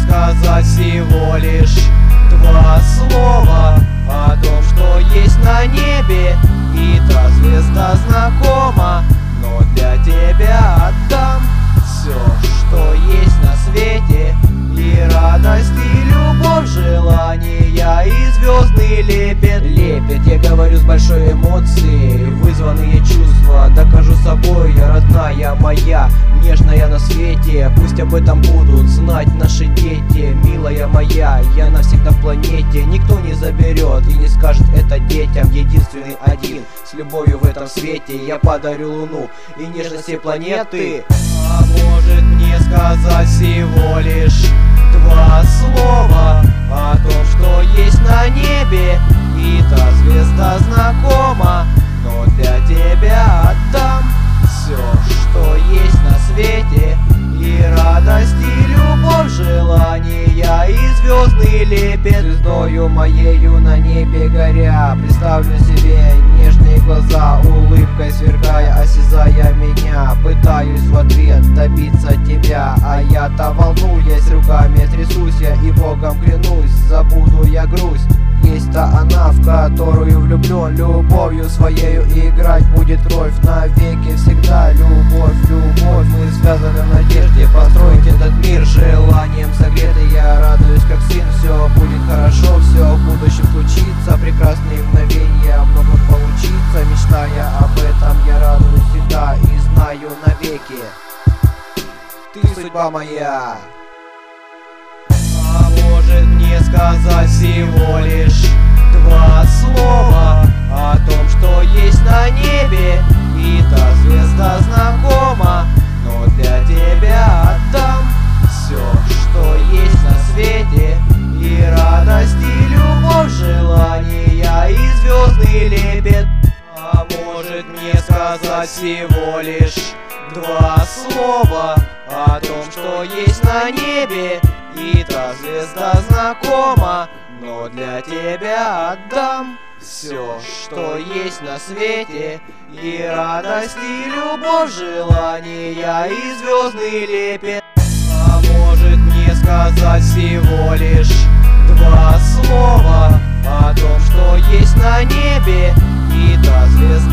сказать всего лишь два слова о том, что есть на небе, и та звезда знакома, но для тебя отдам все, что есть на свете, и радость, и любовь, желания, и звездный лепет. Лепет, я говорю с большой эмоцией, вызванные чувства, докажу собой, родная моя, нежная на свете. Пусть об этом будут знать наши дети. Милая моя, я навсегда в планете, никто не заберет и не скажет это детям. Единственный один, с любовью в этом свете, я подарю луну и нежности планеты. А может мне сказать всего лишь два слова о том, что есть на небе, и та звезда знакома, но для тебя отдам все, что есть на свете, и радость, и любовь, желания, и звездный лепет. Звездою моею на небе горя, представлю себе нежные глаза, улыбкой сверкая, осязая меня. Пытаюсь в ответ добиться тебя, а я-то волнуюсь, руками трясусь я и Богом клянусь, забуду я грусть. Есть-то она, в которую влюблен, любовью своею играть будет кровь навеки всегда. Любовь, любовь, мы связаны в надежде построить этот мир, желанием согретый я радуюсь как сын. Все будет хорошо, все в будущем случится, прекрасные мгновения могут получиться. Мечтая об этом, я радуюсь всегда и знаю навеки, ты судьба моя. А может мне сказать всего лишь два слова о том, что есть на небе, и та звезда знакома, но для тебя отдам все, что есть на свете, и радость, и любовь, желания, и звездный лепет. А может мне сказать всего лишь два слова о том, что есть на небе, и та звезда знакома, но для тебя отдам все, что есть на свете, и радость, и любовь, желания, и звездный лепет. А может мне сказать всего лишь два слова о том, что есть на небе, и та звезда